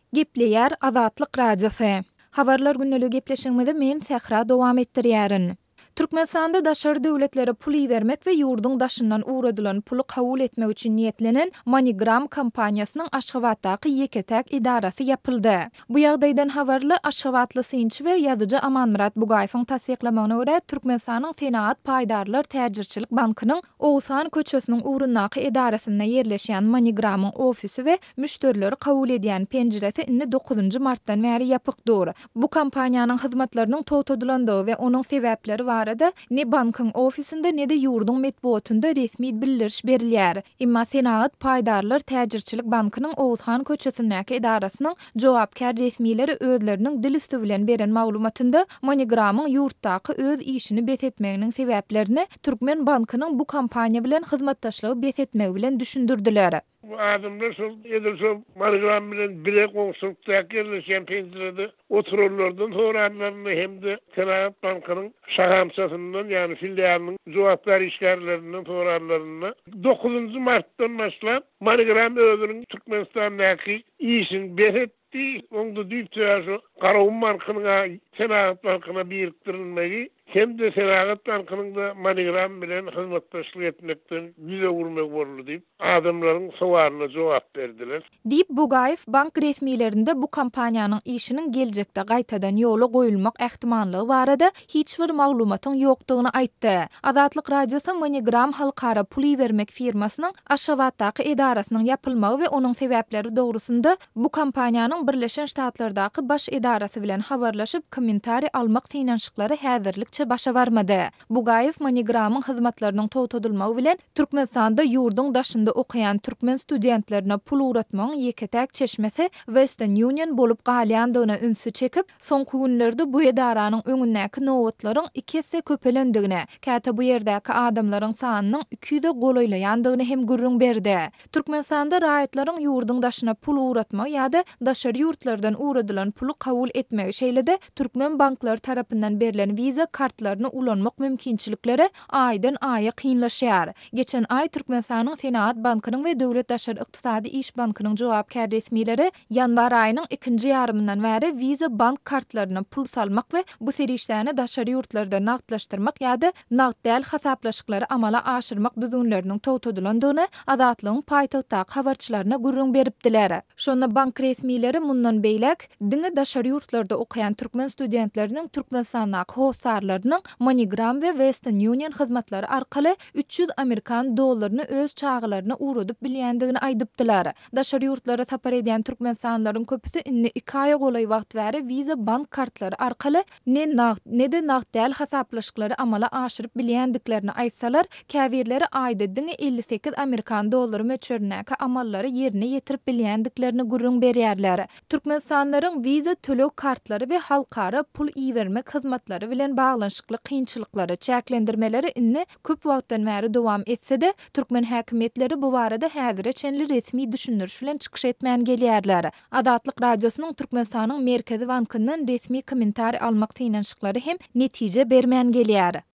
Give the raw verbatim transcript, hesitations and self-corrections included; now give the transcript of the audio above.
Gepleýär Azatlyk Radiosu. Habarlar günnäli gepleşigimizde men Sähra dowam etdirýärin. Türkmenistanda daşary döwletlere pul iýermek we ýurduň daşyndan uğradylan puly kabul etmek üçin niýetlenen MoneyGram kompaniýasynyň Aşgabatdaky ýeketäk idarasy ýapyldy. Bu ýagdaýdan habarly Aşgabatly synçy we ýazyjy Amanmurat Bugaýewiň tasdiklamagyna görä Türkmenistanyň Senat Paýdarlar Täjirçilik bankynyň Owsan köçesiniň urundaky idarasynda ýerleşýän MoneyGramyň ofisi we müşterileri kabul edýän penjiresi inni dokuzunçy martdan bäri ýapykdyr. Bu kompaniýanyň hyzmatlarynyň totadylandygy we onuň sebäpleri barada ne bankyň ofisinde ne de ýurduň medbuatynda resmi bildiriş berilýär. Imma Senat Paýdarlar Täjirçilik bankynyň Owsan köçesindäki idarasynyň jogapkär resmileri özleriniň dil üstü bilen beren maglumatynda MoneyGramyň ýurtdaky öz işini betetmeginiň sebäplerini Türkmen bankynyň bu kompaniýa bilen hyzmatdaşlygy betetmegi bilen düşündirdiler. Bu adamlar sol edirse MoneyGram bilen bire goňşulukda ýerleşýän penjirede otururlardan soranlaryny hem de Senat bankynyň şahamçasyndan ýani filialynyň jogapkar işgärlerinden soranlaryny dokuzunçy martdan başlap MoneyGram özüniň Türkmenistandaky işini betetdi. Onda diýip Garawun bankyna Senat bankyna birikdirilmegi hem de Senat bankynyň da MoneyGram bilen hyzmatdaşlyk etmekden ýüze gurmak boldy diýip adamlaryň sowalyna jogap berdiler. Diýip Bugaýew bank resmilerinde bu kompaniýanyň işiniň geljekde gaýtadan ýola goýulmak ähtimallygy barada hiç bir maglumatyň ýokdugyny aýtdy. Azatlyk Radiosu MoneyGram halkara pul iýermek firmasynyň Aşgabatdaky idarasynyň ýapylmagy we onuň sebäpleri dogrusynda bu kompaniýanyň Birleşen Ştatlardaky baş idarasy bilen habarlaşyp kommentari almak synanşyklary häzirlikçe başa barmady. Bugaýew MoneyGramyň hyzmatlarynyň towtadylmagy bilen Türkmenistanda ýurduň daşynda okuyan türkmen studentlerine pul uğratmagyň ýeketäk çeşmesi Western Union bolup galýandygyna ünsü çekip, soňky günlerde bu edaranyň öňündäki nowatlaryň iki hisse köpelendigine, käte bu ýerdäki adamlaryň sanynyň iki yüze golaýlandygyny hem gürrüň berdi. Türkmenistanda raýatlaryň ýurduň daşyna pul uğratmagy ýa-da daşary ýurtlardan uğradylan puly kabul etmegi şeýlede türkmen banklary tarapyndan berilen viza kartlaryny ulanmak mümkinçilikleri aýdan aýa kynlaşýar. Geçen ay Türkmenistanyň Senat bankynyň we Döwlet Daşary Ykdysady iş bankynyň jogapkär resmileri ýanwar aýynyň ikinji ýarymyndan bäri viza bank kartlaryna pul salmak we bu serişlerini daşary ýurtlarda nagdlaşdyrmak ýa-da nagd däl hasaplaşyklary amala aşyrmak düzünleriniň towtadylandygyny Azatlygyň paýtagtdaky habarçylaryna gurrun beripdiler. Şonda bank resmileri mundan beýlek diňe daşary ýurtlarda okuyan türkmen studentlerining Türkmenistandaky howsarlarynyň MoneyGram we Western Union hyzmatlary arkaly üç yüz Amerikan dollaryny öz çağılaryna uğradyp bilýändigini aýdypdylar. Daşary ýurtlara tapar edýän türkmensanlaryň köpüsi inni iki aýa golaý wagt bäri viza bank kartlary arkaly ne nagd ne de nagd däl hasaplaşyklary amala aşyryp bilýändiklerini aýtsalar, käbirleri aýda diňe elli sekiz Amerikan dollary möçberindäki amallary ýerine ýetirip bilýändiklerini gurrun berýärler. Türkmensanlaryň viza tölew kartlary we halkara pul iýermek hyzmatlary bilen baglanşykly kynçylyklary çäklendirmeleri inni köp wagtdan bäri dowam etse-de türkmen häkimetleri bu barada häzirçe resmi düşündürüş bilen çykyş etmän gelýärler. Azatlyk Radiosynyň Türkmenistanyň Merkezi bankyndan resmi kommentari almak synanşyklary hem netije bermän gelýär.